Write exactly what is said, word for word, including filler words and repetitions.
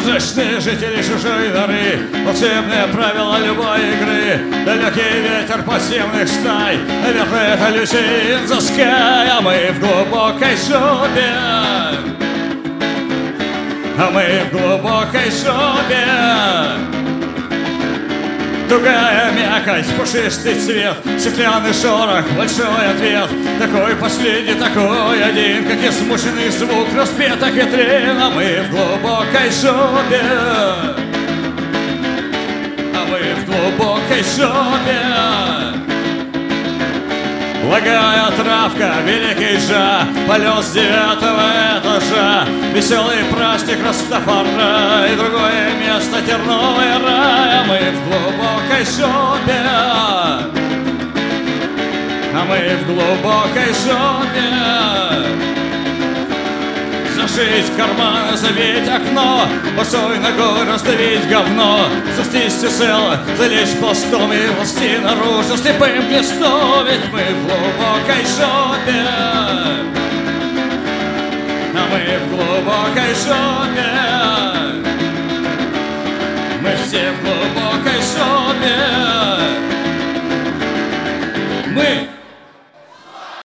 Сказочные жители чужой норы, волшебные правила любой игры, далекий ветер подземных стай, наверное, это Lucy in the Sky. А мы в глубокой жопе, а мы в глубокой жопе. Тугая мякоть, пушистый цвет, стеклянный шорох, большой ответ. Такой последний, такой один, как измученный звук распетых витрин. А мы в глубокой жопе, а мы в глубокой жопе. Лагая травка, великий жа, полет с девятого этажа, веселый праздник Растафара и другое место терновый рай. А мы в глубокой жопе, а мы в глубокой жопе. Зашить карманы, забить окно, босой ногой раздавить говно, застись сел, залечь пластом и власти наружу слепым глистом. Ведь мы в глубокой жопе, а мы в глубокой жопе. Мы все в глубокой жопе.